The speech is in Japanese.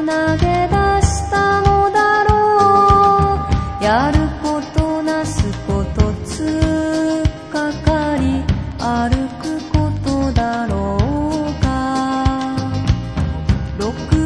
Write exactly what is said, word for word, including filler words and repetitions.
投げ出したのだろう。やることなすことつっかかり歩くことだろうか。ろく